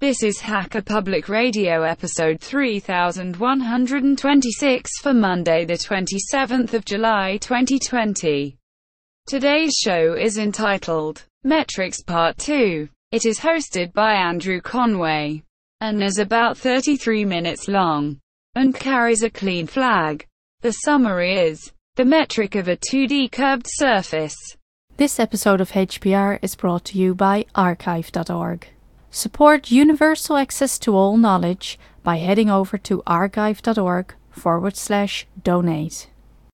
This is Hacker Public Radio episode 3126 for Monday the 27th of July 2020. Today's show is entitled Metrics Part 2. It is hosted by Andrew Conway and is about 33 minutes long and carries a clean flag. The summary is the metric of a 2D curved surface. This episode of HPR is brought to you by archive.org. Support universal access to all knowledge by heading over to archive.org/donate.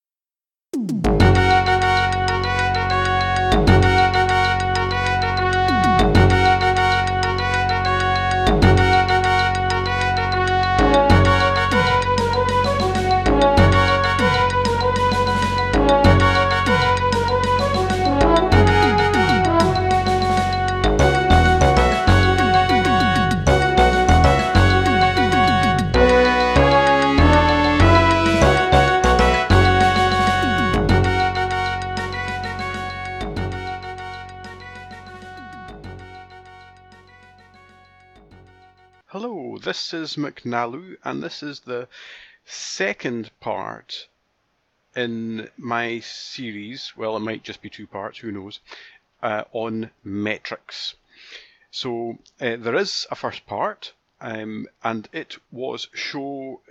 Hello, this is McNaloo, and this is the second part in my series, well, it might just be two parts, who knows, on metrics. So there is a first part, and it was show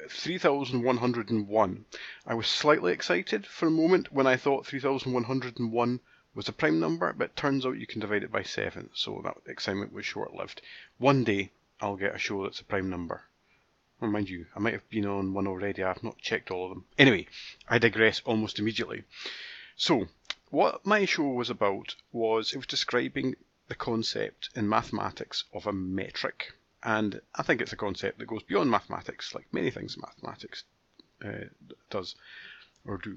3101. I was slightly excited for a moment when I thought 3101 was a prime number, but it turns out you can divide it by 7, so that excitement was short-lived. One day I'll get a show that's a prime number. Well, mind you, I might have been on one already, I've not checked all of them. Anyway, I digress almost immediately. So, what my show was about was, it was describing the concept in mathematics of a metric. And I think it's a concept that goes beyond mathematics, like many things mathematics does, or do.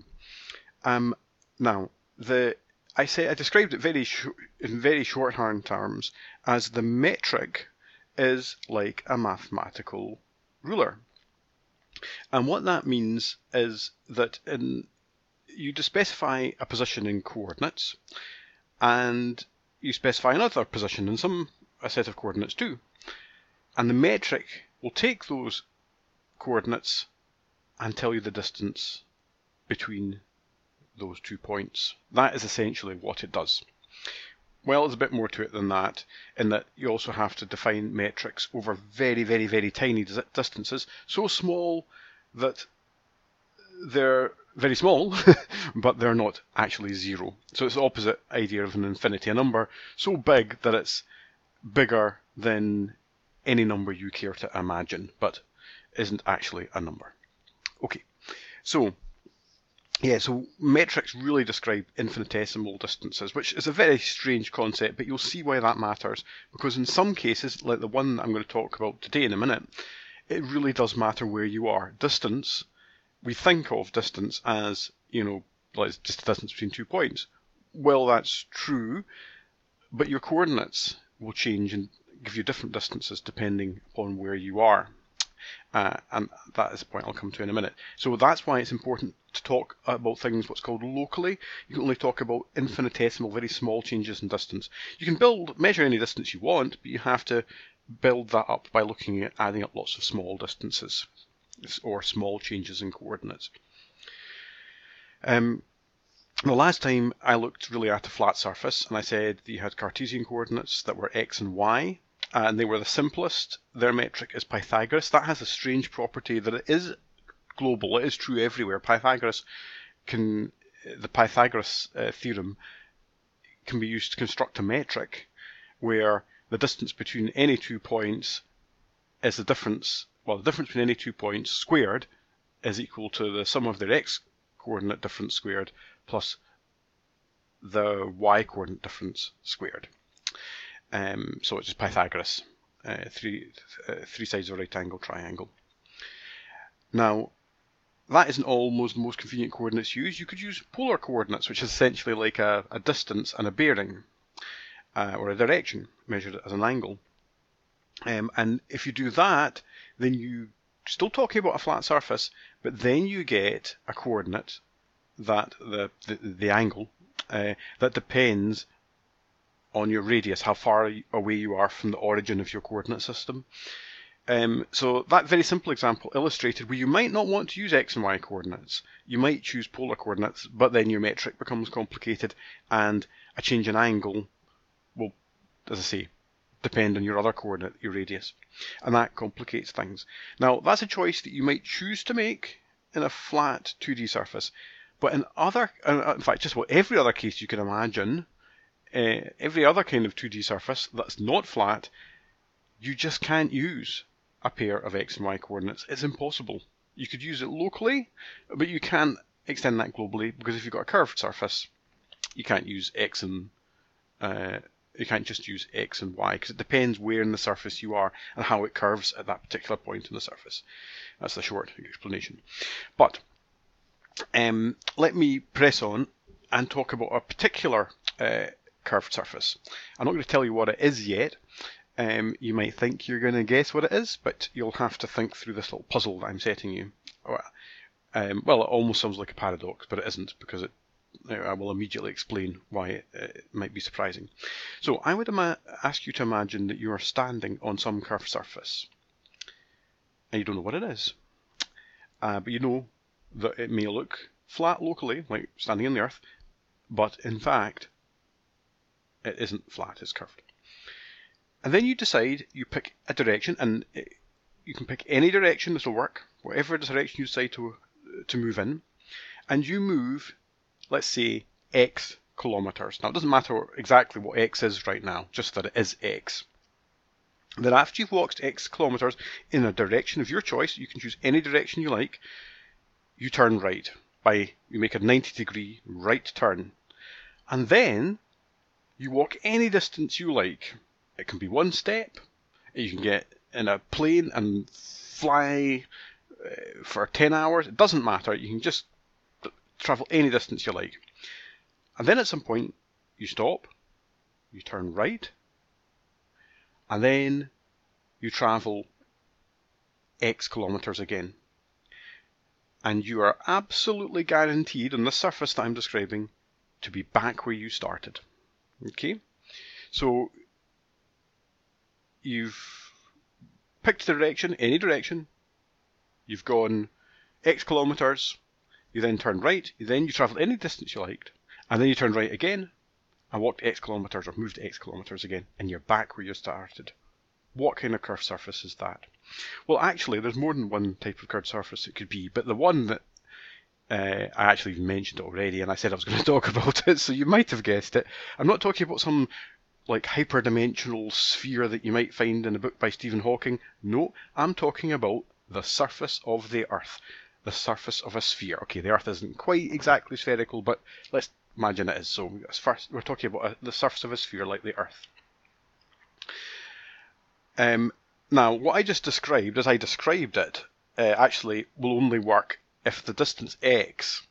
Now, I described it in very shorthand terms as the metric is like a mathematical ruler. And what that means is that you specify a position in coordinates, and you specify another position in a set of coordinates too. And the metric will take those coordinates and tell you the distance between those 2 points. That is essentially what it does. Well, there's a bit more to it than that, in that you also have to define metrics over very, very, very tiny distances, so small that they're very small, but they're not actually zero. So it's the opposite idea of an infinity, a number so big that it's bigger than any number you care to imagine, but isn't actually a number. Okay, so metrics really describe infinitesimal distances, which is a very strange concept, but you'll see why that matters, because in some cases, like the one I'm going to talk about today in a minute, it really does matter where you are. Distance, we think of distance as, like just the distance between 2 points. Well, that's true, but your coordinates will change and give you different distances depending upon where you are. And that is the point I'll come to in a minute. So that's why it's important to talk about things what's called locally. You can only talk about infinitesimal, very small changes in distance. You can measure any distance you want, but you have to build that up by looking at adding up lots of small distances or small changes in coordinates. The last time I looked really at a flat surface, and I said that you had Cartesian coordinates that were x and y, and they were the simplest. Their metric is Pythagoras. That has a strange property that it is global. It is true everywhere. The Pythagoras theorem can be used to construct a metric where the distance between any 2 points is the difference between any 2 points squared is equal to the sum of their x coordinate difference squared plus the y coordinate difference squared. So it's just Pythagoras, three sides of a right angle triangle. Now, that isn't almost the most convenient coordinates used. You could use polar coordinates, which is essentially like a distance and a bearing, or a direction measured as an angle. And if you do that, then you still talking about a flat surface, but then you get a coordinate that the angle that depends on your radius, how far away you are from the origin of your coordinate system. So that very simple example illustrated where you might not want to use x and y coordinates. You might choose polar coordinates, but then your metric becomes complicated, and a change in angle will, as I say, depend on your other coordinate, your radius, and that complicates things. Now, that's a choice that you might choose to make in a flat 2D surface, but in fact, just about every other case you can imagine, every other kind of 2D surface that's not flat, you just can't use a pair of x and y coordinates. It's impossible. You could use it locally, but you can't extend that globally, because if you've got a curved surface, you can't use x and you can't just use x and y, because it depends where in the surface you are and how it curves at that particular point in the surface. That's the short explanation. But let me press on and talk about a particular curved surface. I'm not going to tell you what it is yet. You might think you're going to guess what it is, but you'll have to think through this little puzzle that I'm setting you. Well, it almost sounds like a paradox, but it isn't, because I will immediately explain why it might be surprising. So I would ask you to imagine that you are standing on some curved surface, and you don't know what it is, but you know that it may look flat locally, like standing on the Earth, but in fact it isn't flat, it's curved. And then you decide, you pick a direction, and you can pick any direction that will work, whatever direction you decide to move in, and you move, let's say, x kilometers. Now, it doesn't matter exactly what x is right now, just that it is x. Then after you've walked x kilometers in a direction of your choice, you can choose any direction you like, you turn right. You make a 90-degree right turn. And then you walk any distance you like. It can be one step. You can get in a plane and fly for 10 hours. It doesn't matter. You can just travel any distance you like. And then at some point, you stop, you turn right, and then you travel x kilometers again. And you are absolutely guaranteed on the surface that I'm describing to be back where you started. Okay? So you've picked the direction, any direction, you've gone x kilometers, you then turn right, then you travel any distance you liked, and then you turn right again, and walked x kilometers or moved x kilometers again, and you're back where you started. What kind of curved surface is that? Well, actually, there's more than one type of curved surface it could be, but the one that I actually mentioned already, and I said I was going to talk about it, so you might have guessed it. I'm not talking about some like hyperdimensional sphere that you might find in a book by Stephen Hawking. No, I'm talking about the surface of the Earth, the surface of a sphere. Okay, the Earth isn't quite exactly spherical, but let's imagine it is. So first, we're talking about the surface of a sphere like the Earth. Now, what I just described, as I described it, actually will only work if the distance x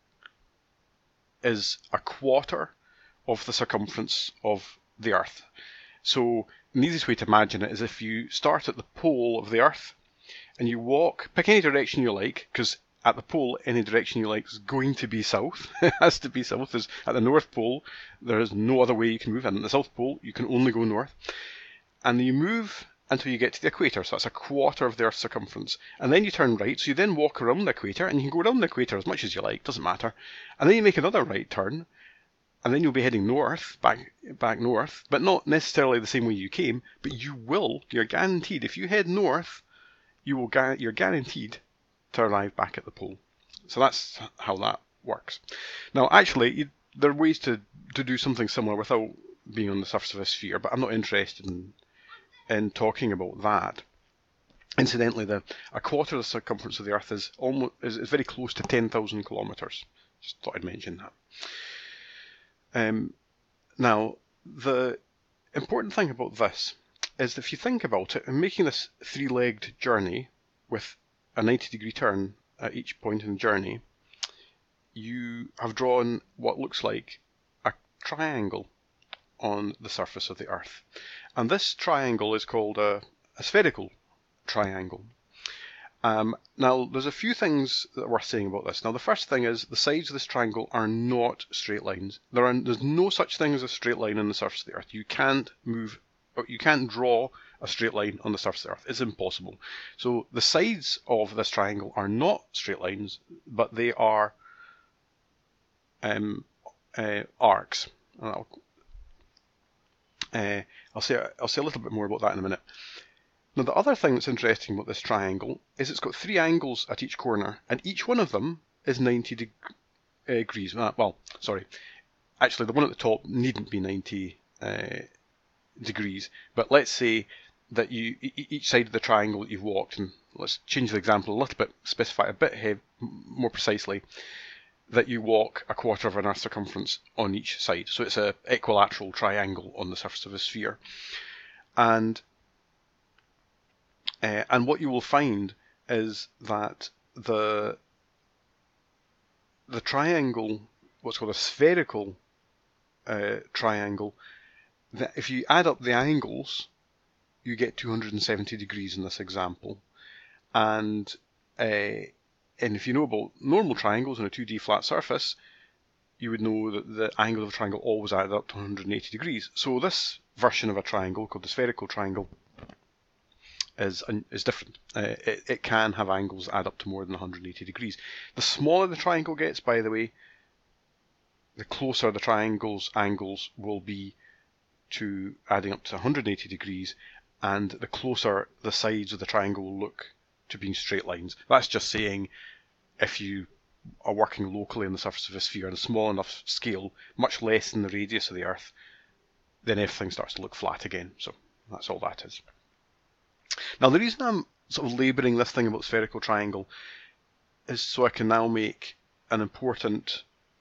is a quarter of the circumference of the Earth. So the easiest way to imagine it is if you start at the pole of the Earth and you walk, pick any direction you like, because at the pole, any direction you like is going to be south. It has to be south. At the North Pole, there is no other way you can move, and at the South Pole, you can only go north. And you move until you get to the equator, so that's a quarter of the Earth's circumference. And then you turn right, so you then walk around the equator, and you can go around the equator as much as you like, doesn't matter. And then you make another right turn, and then you'll be heading north, back north, but not necessarily the same way you came, but you're guaranteed, if you head north, you're guaranteed to arrive back at the pole. So that's how that works. Now, actually, there are ways to do something similar without being on the surface of a sphere, but I'm not interested in talking about that. Incidentally, a quarter of the circumference of the Earth is very close to 10,000 kilometers. Just thought I'd mention that. Now, the important thing about this is that if you think about it, in making this three-legged journey with a 90-degree turn at each point in the journey, you have drawn what looks like a triangle on the surface of the Earth. And this triangle is called a spherical triangle. Now, there's a few things that are worth saying about this. Now, the first thing is the sides of this triangle are not straight lines. There's no such thing as a straight line on the surface of the Earth. You can't draw a straight line on the surface of the Earth. It's impossible. So the sides of this triangle are not straight lines, but they are arcs. I'll say a little bit more about that in a minute. Now, the other thing that's interesting about this triangle is it's got 3 angles at each corner, and each one of them is 90 degrees. Well, sorry. Actually, the one at the top needn't be 90 degrees, but let's say that each side of the triangle that you've walked, and let's change the example a little bit, specify a bit more precisely, that you walk a quarter of an Earth circumference on each side. So it's an equilateral triangle on the surface of a sphere. And what you will find is that the triangle, what's called a spherical triangle, that if you add up the angles, you get 270 degrees in this example. And if you know about normal triangles on a 2D flat surface, you would know that the angle of a triangle always added up to 180 degrees. So this version of a triangle, called the spherical triangle, is different. It can have angles that add up to more than 180 degrees. The smaller the triangle gets, by the way, the closer the triangle's angles will be to adding up to 180 degrees, and the closer the sides of the triangle will look to being straight lines. That's just saying if you are working locally on the surface of a sphere on a small enough scale, much less than the radius of the Earth, then everything starts to look flat again. So that's all that is. Now, the reason I'm sort of labouring this thing about spherical triangle is so I can now make an important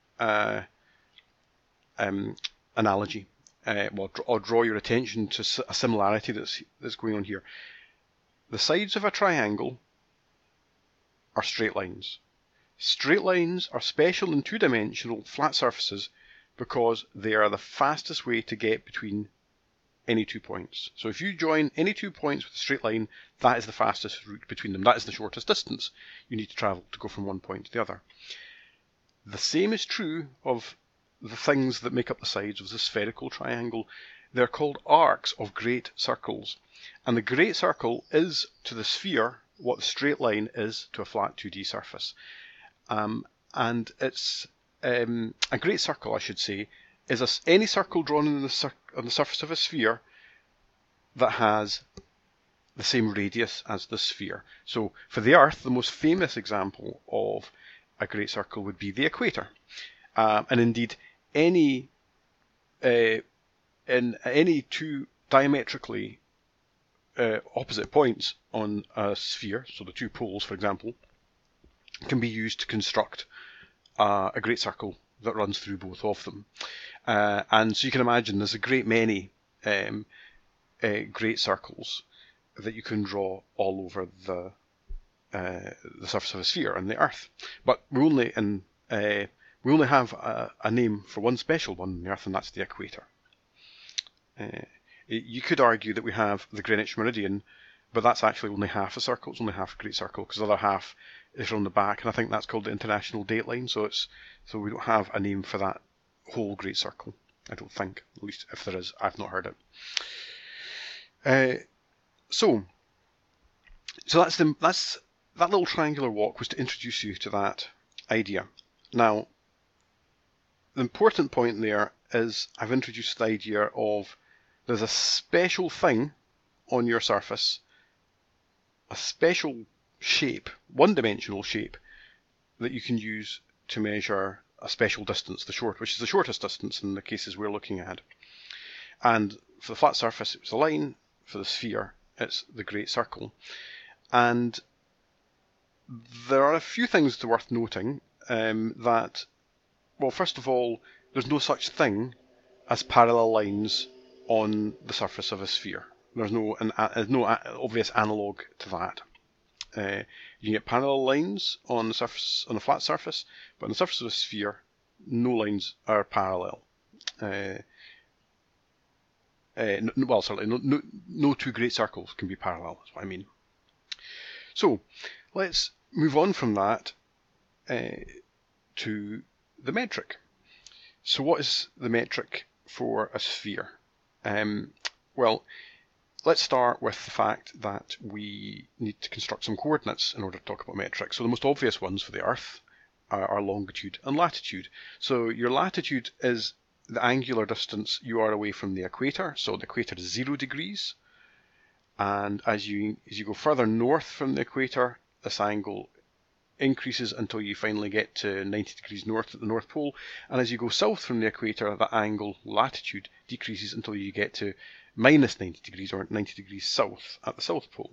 analogy. I'll draw your attention to a similarity that's going on here. The sides of a triangle are straight lines. Straight lines are special in two-dimensional flat surfaces because they are the fastest way to get between any 2 points. So if you join any 2 points with a straight line, that is the fastest route between them. That is the shortest distance you need to travel to go from one point to the other. The same is true of the things that make up the sides of the spherical triangle. They're called arcs of great circles. And the great circle is to the sphere what the straight line is to a flat 2D surface. And it's a great circle, I should say, is any circle drawn on the surface of a sphere that has the same radius as the sphere. So for the Earth, the most famous example of a great circle would be the equator. And indeed, in any two diametrically opposite points on a sphere, so the two poles, for example, can be used to construct a great circle that runs through both of them. And so you can imagine there's a great many great circles that you can draw all over the surface of a sphere on the Earth. But we only have a name for one special one on the Earth, and that's the equator. You could argue that we have the Greenwich Meridian, but that's actually only half a circle. It's only half a great circle, because the other half is on the back, and I think that's called the International Dateline. So we don't have a name for that whole great circle. I don't think, at least if there is, I've not heard it. So that's that little triangular walk was to introduce you to that idea. Now, the important point there is I've introduced the idea of there's a special thing on your surface, a special shape, one-dimensional shape, that you can use to measure a special distance, which is the shortest distance in the cases we're looking at. And for the flat surface, it's a line. For the sphere, it's the great circle. And there are a few things worth noting. That, well, first of all, there's no such thing as parallel lines on the surface of a sphere. There's no obvious analogue to that. You can get parallel lines on the surface, on a flat surface, but on the surface of a sphere, no lines are parallel. Well, certainly no two great circles can be parallel. That's what I mean. So let's move on from that to the metric. So what is the metric for a sphere? Well, let's start with the fact that we need to construct some coordinates in order to talk about metric. So the most obvious ones for the Earth are longitude and latitude. So your latitude is the angular distance you are away from the equator. So the equator is 0 degrees. And as you go further north from the equator, this angle increases until you finally get to 90 degrees north at the North Pole. And as you go south from the equator, the angle latitude decreases until you get to minus 90 degrees or 90 degrees south at the South Pole.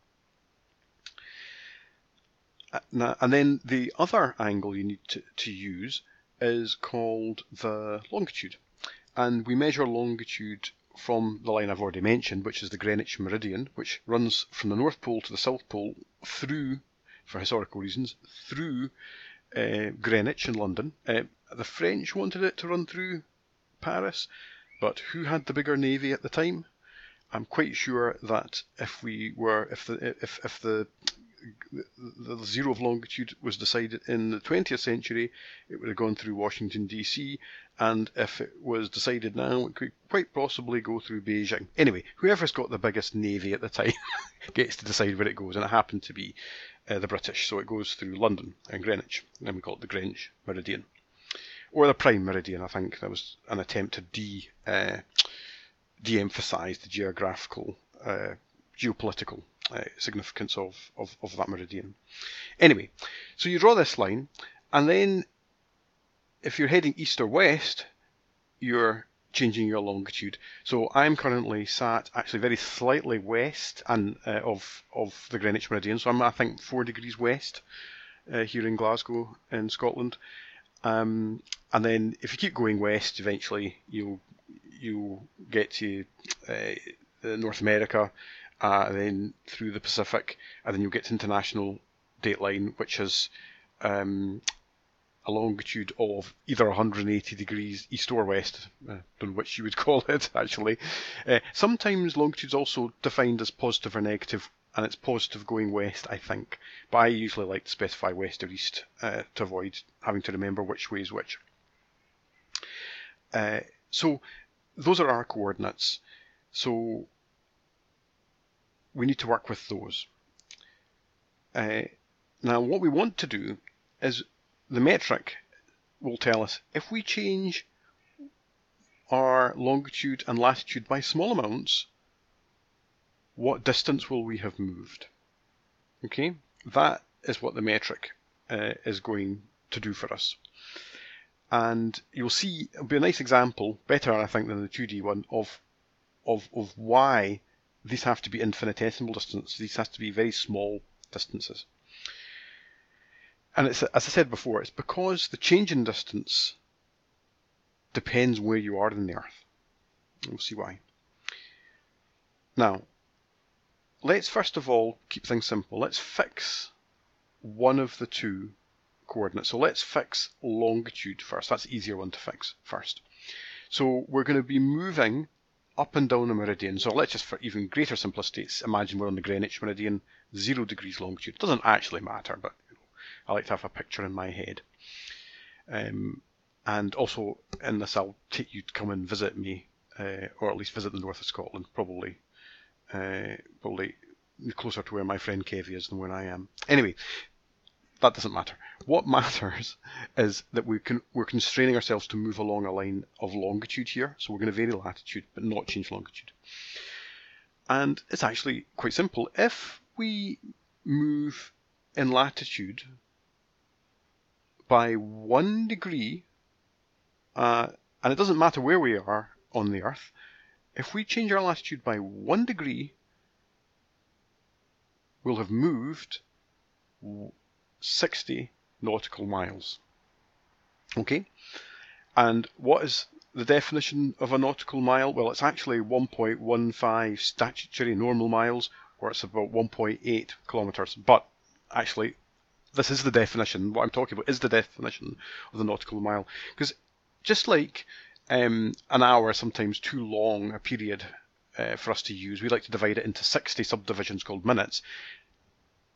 And then the other angle you need to use is called the longitude. And we measure longitude from the line I've already mentioned, which is the Greenwich Meridian, which runs from the North Pole to the South Pole through, for historical reasons, through Greenwich in London. The French wanted it to run through Paris, but who had the bigger navy at the time? I'm quite sure that if the zero of longitude was decided in the 20th century, it would have gone through Washington DC, and if it was decided now, it could quite possibly go through Beijing. Anyway, whoever's got the biggest navy at the time gets to decide where it goes, and it happened to be the British, so it goes through London and Greenwich, and we call it the Greenwich Meridian. Or the Prime Meridian, I think. That was an attempt to de-emphasize the geographical, geopolitical significance of that meridian. Anyway, so you draw this line, and then if you're heading east or west, you're changing your longitude. So I'm currently sat actually very slightly west of the Greenwich Meridian, so I'm, I think, 4 degrees west here in Glasgow in Scotland. And then if you keep going west, eventually you'll get to North America, then through the Pacific, and then you'll get to international dateline, which is a longitude of either 180 degrees east or west, don't know which you would call it actually. Sometimes longitude's also defined as positive or negative, and it's positive going west, I think, but I usually like to specify west or east to avoid having to remember which way is which. So those are our coordinates. So we need to work with those. Now what we want to do is, the metric will tell us if we change our longitude and latitude by small amounts, what distance will we have moved? Okay, that is what the metric is going to do for us. And you'll see, it'll be a nice example, better I think than the 2D one, of why these have to be infinitesimal distances. These have to be very small distances. And it's, as I said before, it's because the change in distance depends where you are in the Earth. We'll see why. Now, let's first of all keep things simple. Let's fix one of the two coordinates. So let's fix longitude first. That's the easier one to fix first. So we're going to be moving up and down the meridian. So let's just, for even greater simplicity, imagine we're on the Greenwich Meridian, 0 degrees longitude. It doesn't actually matter, but I like to have a picture in my head. And also in this, I'll take you to come and visit me, or at least visit the north of Scotland, probably closer to where my friend Kevy is than where I am. Anyway, that doesn't matter. What matters is that we're constraining ourselves to move along a line of longitude here, so we're going to vary latitude but not change longitude. And it's actually quite simple. If we move in latitude by 1 degree, and it doesn't matter where we are on the Earth, if we change our latitude by 1 degree, we'll have moved 60 nautical miles. Okay? And what is the definition of a nautical mile? Well, it's actually 1.15 statutory normal miles, or it's about 1.8 kilometers. But actually, this is the definition. What I'm talking about is the definition of the nautical mile. Because just like an hour is sometimes too long a period for us to use, we like to divide it into 60 subdivisions called minutes.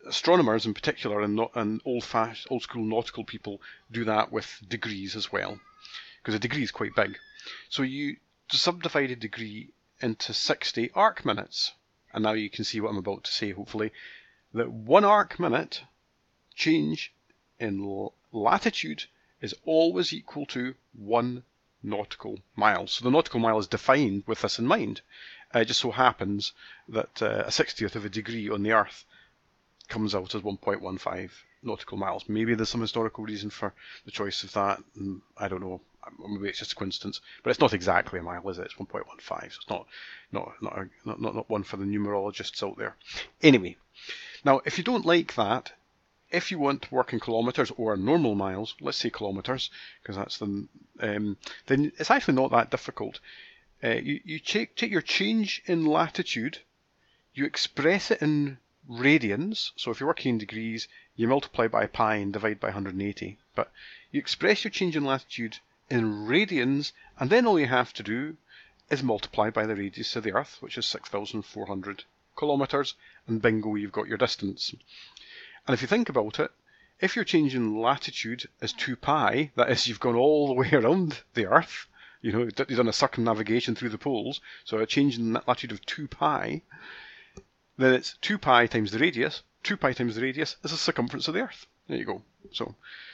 astronomers in particular and old school nautical people do that with degrees as well, because a degree is quite big. So you subdivide a degree into 60 arc minutes. And now you can see what I'm about to say, hopefully, that 1 arc minute change in latitude is always equal to 1 nautical mile. So the nautical mile is defined with this in mind. It just so happens that a 60th of a degree on the Earth comes out as 1.15 nautical miles. Maybe there's some historical reason for the choice of that. I don't know. Maybe it's just a coincidence, but it's not exactly a mile, is it? It's 1.15, so it's not one for the numerologists out there. Anyway, now if you don't like that, if you want to work in kilometres or normal miles, let's say kilometres, because that's then it's actually not that difficult. You take your change in latitude, you express it in radians. So if you're working in degrees, you multiply by pi and divide by 180. But you express your change in latitude in radians, and then all you have to do is multiply by the radius of the Earth, which is 6,400 kilometres, and bingo, you've got your distance. And if you think about it, if your change in latitude is 2 pi, that is, you've gone all the way around the Earth, you've done a circumnavigation through the poles, so a change in latitude of 2 pi, then it's 2 pi times the radius. 2 pi times the radius is the circumference of the Earth. There you go. So,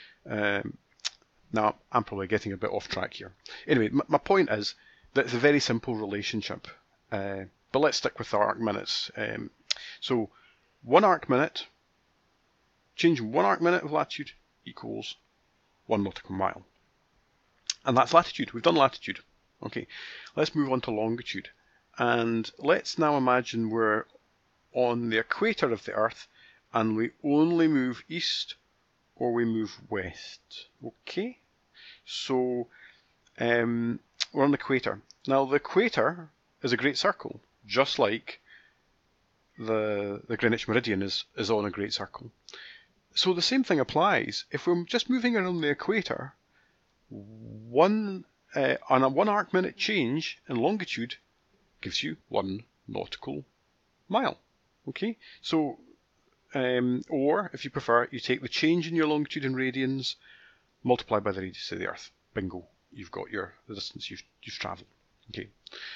now, I'm probably getting a bit off track here. Anyway, my point is that it's a very simple relationship. But let's stick with the arc minutes. So, 1 arc minute, change in 1 arc minute of latitude equals 1 nautical mile. And that's latitude. We've done latitude. Okay, let's move on to longitude. And let's now imagine we're on the equator of the Earth and we only move east or we move west. Okay? So, we're on the equator. Now, the equator is a great circle, just like the Greenwich Meridian is on a great circle. So the same thing applies. If we're just moving around the equator, on a 1 arc minute change in longitude gives you 1 nautical mile. Okay? So, or if you prefer, you take the change in your longitude in radians, multiply by the radius of the Earth. Bingo, you've got the distance you've travelled. Okay.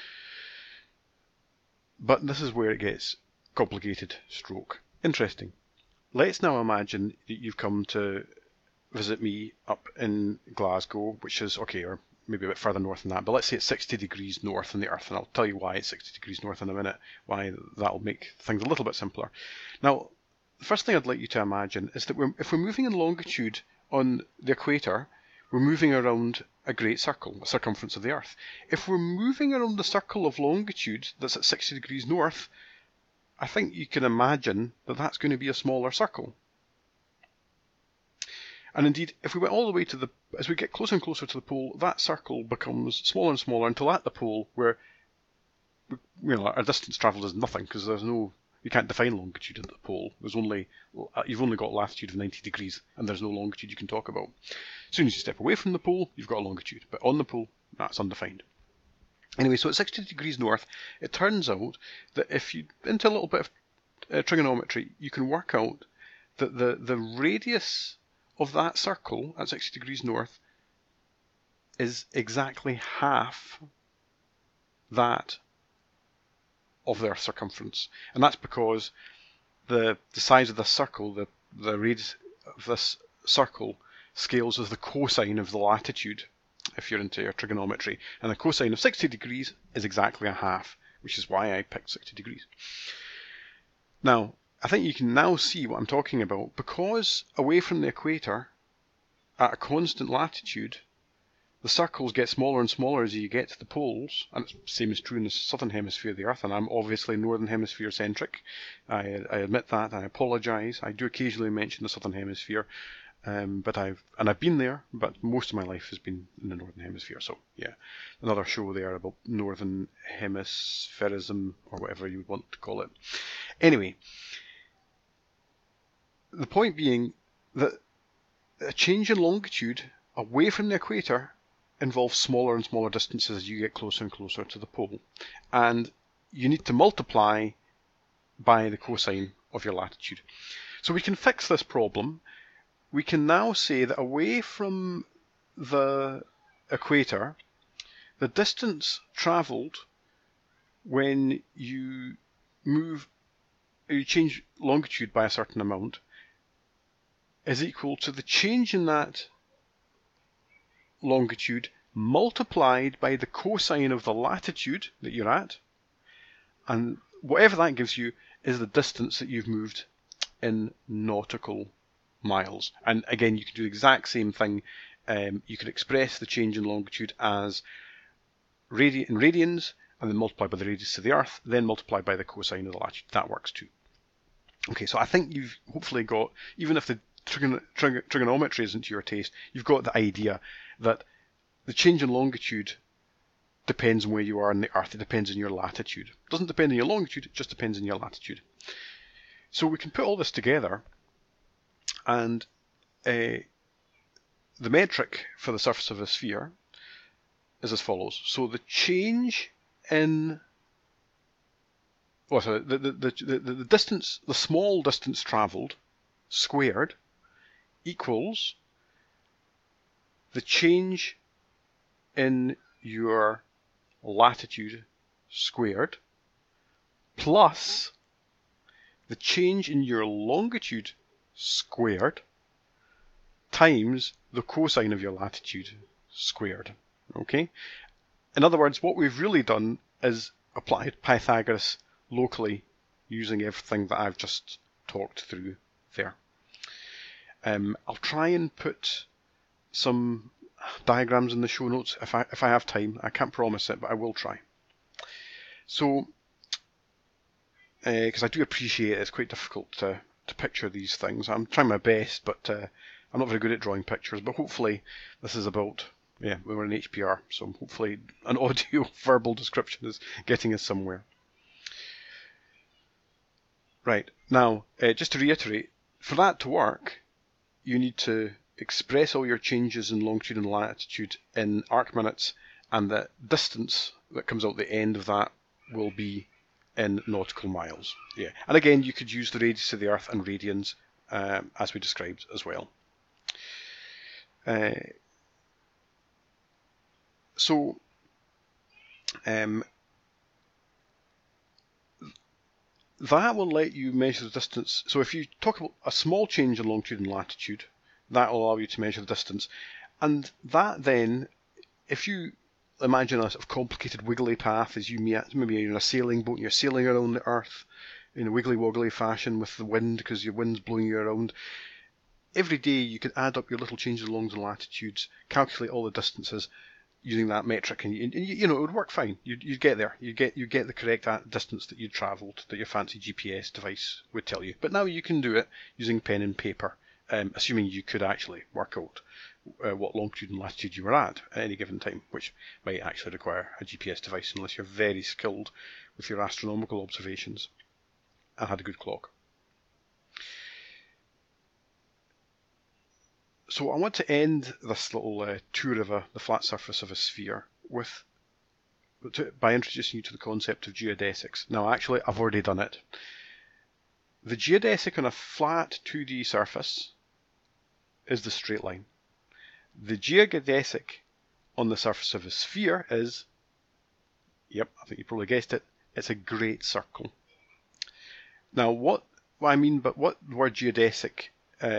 But this is where it gets complicated stroke interesting. Let's now imagine that you've come to visit me up in Glasgow, which is, okay, or maybe a bit further north than that, but let's say it's 60 degrees north in the Earth, and I'll tell you why it's 60 degrees north in a minute, why that'll make things a little bit simpler. Now, the first thing I'd like you to imagine is that if we're moving in longitude on the equator, we're moving around a great circle, a circumference of the Earth. If we're moving around the circle of longitude that's at 60 degrees north, I think you can imagine that that's going to be a smaller circle. And indeed, if we went all the way as we get closer and closer to the pole, that circle becomes smaller and smaller until at the pole where our distance travelled is nothing, because you can't define longitude at the pole. You've only got latitude of 90 degrees, and there's no longitude you can talk about. As soon as you step away from the pole, you've got a longitude, but on the pole, that's undefined. Anyway, so at 60 degrees north, it turns out that if you, into a little bit of trigonometry, you can work out that the radius of that circle at 60 degrees north is exactly half that of the Earth's circumference. And that's because the size of the circle, the radius of this circle, scales as the cosine of the latitude, if you're into your trigonometry. And the cosine of 60 degrees is exactly a half, which is why I picked 60 degrees. Now, I think you can now see what I'm talking about. Because away from the equator, at a constant latitude, the circles get smaller and smaller as you get to the poles, and it's the same is true in the southern hemisphere of the Earth, and I'm obviously northern hemisphere centric. I admit that, I apologise. I do occasionally mention the southern hemisphere, but I've been there, but most of my life has been in the northern hemisphere. So yeah, another show there about northern hemispherism, or whatever you want to call it. Anyway, the point being that a change in longitude away from the equator involves smaller and smaller distances as you get closer and closer to the pole. And you need to multiply by the cosine of your latitude. So we can fix this problem. We can now say that away from the equator, the distance travelled when you change longitude by a certain amount is equal to the change in that longitude multiplied by the cosine of the latitude that you're at, and whatever that gives you is the distance that you've moved in nautical miles. And again, you can do the exact same thing. You can express the change in longitude as in radians, and then multiply by the radius of the Earth, then multiply by the cosine of the latitude. That works too. Okay, so I think you've hopefully got, even if the trigonometry isn't to your taste, you've got the idea that the change in longitude depends on where you are on the Earth. It depends on your latitude. It doesn't depend on your longitude, it just depends on your latitude. So we can put all this together, and the metric for the surface of a sphere is as follows. So the change in the distance, the small distance travelled squared equals the change in your latitude squared plus the change in your longitude squared times the cosine of your latitude squared. Okay? In other words, what we've really done is applied Pythagoras locally using everything that I've just talked through there. I'll try and put some diagrams in the show notes if I have time. I can't promise it, but I will try. So, because I do appreciate it's quite difficult to picture these things. I'm trying my best, but I'm not very good at drawing pictures. But hopefully, this is about, we're in HPR, so hopefully an audio verbal description is getting us somewhere. Right, now, just to reiterate, for that to work, you need to express all your changes in longitude and latitude in arc minutes, and the distance that comes out the end of that will be in nautical miles. Yeah, and again, you could use the radius of the Earth and radians as we described as well. That will let you measure the distance. So if you talk about a small change in longitude and latitude, that will allow you to measure the distance. And that then, if you imagine a sort of complicated wiggly path as maybe you're in a sailing boat and you're sailing around the Earth in a wiggly woggly fashion with the wind because your wind's blowing you around, every day you could add up your little changes in longs and latitudes, calculate all the distances using that metric, and it would work fine. You'd get there. You get the correct distance that you travelled, that your fancy GPS device would tell you. But now you can do it using pen and paper, assuming you could actually work out what longitude and latitude you were at any given time, which might actually require a GPS device unless you're very skilled with your astronomical observations and had a good clock. So I want to end this little tour of the flat surface of a sphere by introducing you to the concept of geodesics. Now actually I've already done it. The geodesic on a flat 2D surface is the straight line. The geodesic on the surface of a sphere is, yep, I think you probably guessed it, it's a great circle. Now what I mean, but what the word geodesic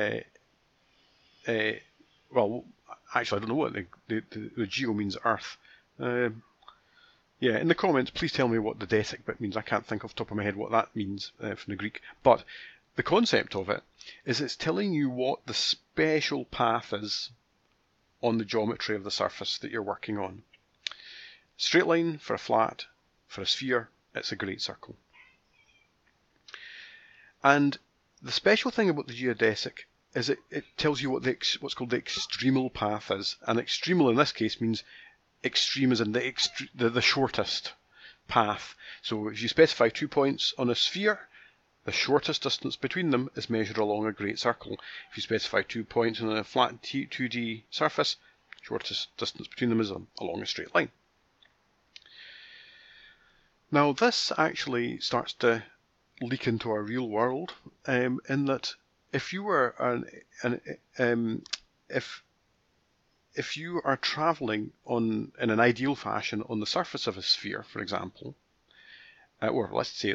well, actually, I don't know what the geo means Earth. In the comments, please tell me what the desic bit means. I can't think off the top of my head what that means from the Greek. But the concept of it is it's telling you what the special path is on the geometry of the surface that you're working on. Straight line for a flat, for a sphere, it's a great circle. And the special thing about the geodesic is it tells you what's called the extremal path is. And extremal in this case means extreme as in the shortest path. So if you specify 2 points on a sphere, the shortest distance between them is measured along a great circle. If you specify 2 points on a flat 2D surface, shortest distance between them is along a straight line. Now this actually starts to leak into our real world in that if you were if you are traveling in an ideal fashion on the surface of a sphere, for example, or let's say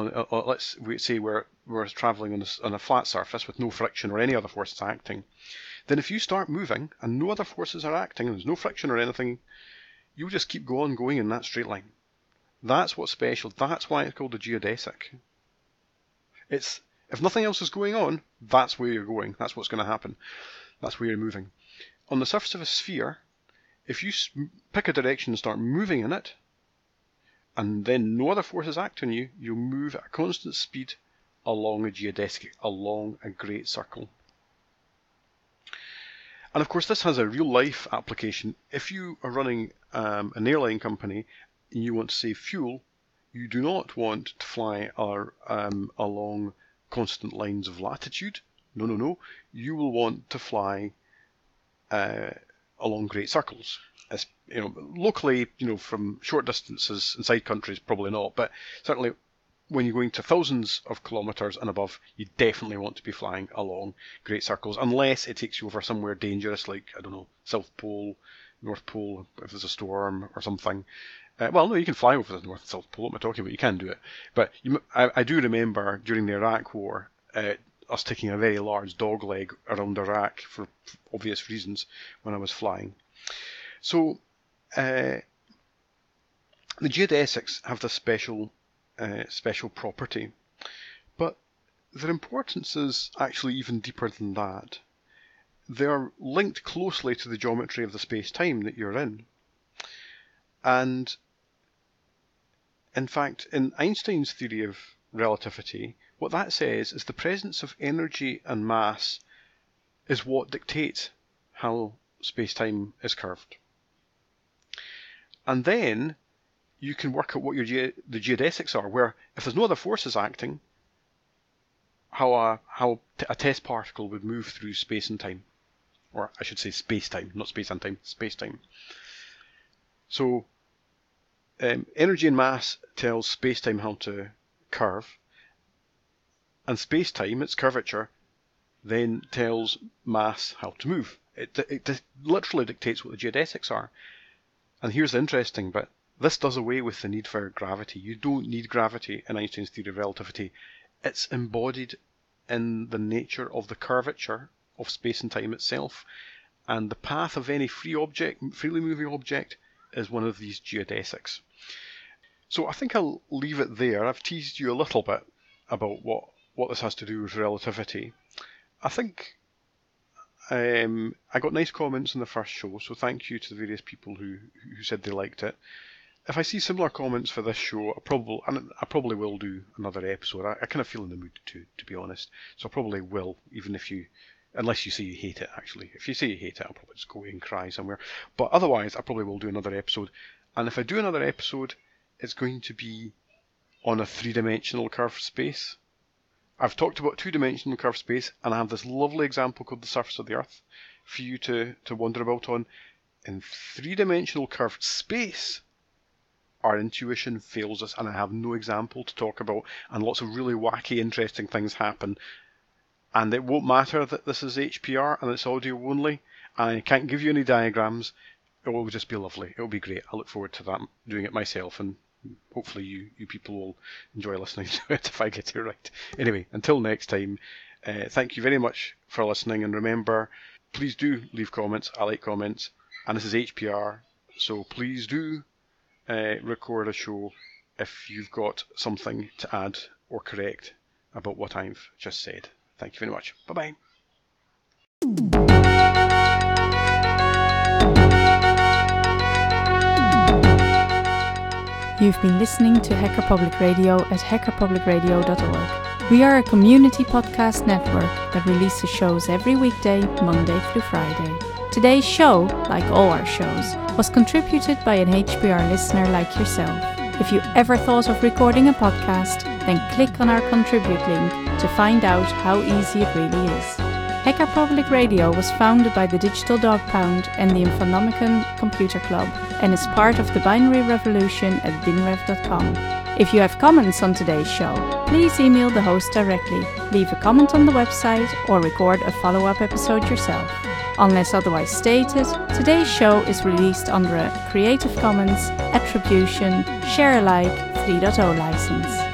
we're traveling on a flat surface with no friction or any other forces acting, then if you start moving and no other forces are acting and there's no friction or anything, you'll just keep going in that straight line. That's what's special. That's why it's called a geodesic. If nothing else is going on, that's where you're going. That's what's going to happen. That's where you're moving. On the surface of a sphere, if you pick a direction and start moving in it, and then no other forces act on you, you'll move at a constant speed along a geodesic, along a great circle. And of course, this has a real-life application. If you are running an airline company and you want to save fuel, you do not want to fly along constant lines of latitude. No. You will want to fly along great circles. As, locally, from short distances inside countries, probably not, but certainly when you're going to thousands of kilometres and above, you definitely want to be flying along great circles, unless it takes you over somewhere dangerous, like, I don't know, South Pole, North Pole, if there's a storm or something. Well, no, you can fly over the North and South Pole, what am I talking about? You can do it. But I do remember during the Iraq War, us taking a very large dogleg around Iraq for obvious reasons when I was flying. So, the geodesics have this special property, but their importance is actually even deeper than that. They are linked closely to the geometry of the space-time that you're in. And in fact, in Einstein's theory of relativity, what that says is the presence of energy and mass is what dictates how space-time is curved. And then you can work out what the geodesics are, where if there's no other forces acting, how a test particle would move through space and time. Or I should say space-time, not space and time, space-time. So energy and mass tells space-time how to curve, and space-time, its curvature, then tells mass how to move. It literally dictates what the geodesics are. And here's the interesting bit. This does away with the need for gravity. You don't need gravity in Einstein's theory of relativity. It's embodied in the nature of the curvature of space and time itself. And the path of any freely moving object, is one of these geodesics. So I think I'll leave it there. I've teased you a little bit about what this has to do with relativity. I think I got nice comments in the first show, so thank you to the various people who said they liked it. If I see similar comments for this show, I probably will do another episode. I kind of feel in the mood to be honest. So I probably will, unless you say you hate it, actually. If you say you hate it, I'll probably just go away and cry somewhere. But otherwise, I probably will do another episode. And if I do another episode, it's going to be on a three-dimensional curved space. I've talked about two-dimensional curved space, and I have this lovely example called the surface of the Earth for you to wander about on. In three-dimensional curved space, our intuition fails us, and I have no example to talk about, and lots of really wacky, interesting things happen. And it won't matter that this is HPR and it's audio only, and I can't give you any diagrams. It will just be lovely. It will be great. I look forward to that, doing it myself, and hopefully you people will enjoy listening to it if I get it right. Anyway, until next time, thank you very much for listening, and remember, please do leave comments. I like comments, and this is HPR, so please do record a show if you've got something to add or correct about what I've just said. Thank you very much. Bye-bye. You've been listening to Hacker Public Radio at hackerpublicradio.org. We are a community podcast network that releases shows every weekday, Monday through Friday. Today's show, like all our shows, was contributed by an HPR listener like yourself. If you ever thought of recording a podcast, then click on our contribute link to find out how easy it really is. Hacker Public Radio was founded by the Digital Dog Pound and the Infonomicon Computer Club, and is part of the binary revolution at binrev.com. If you have comments on today's show, please email the host directly, leave a comment on the website, or record a follow-up episode yourself. Unless otherwise stated, today's show is released under a Creative Commons Attribution Share Alike 3.0 license.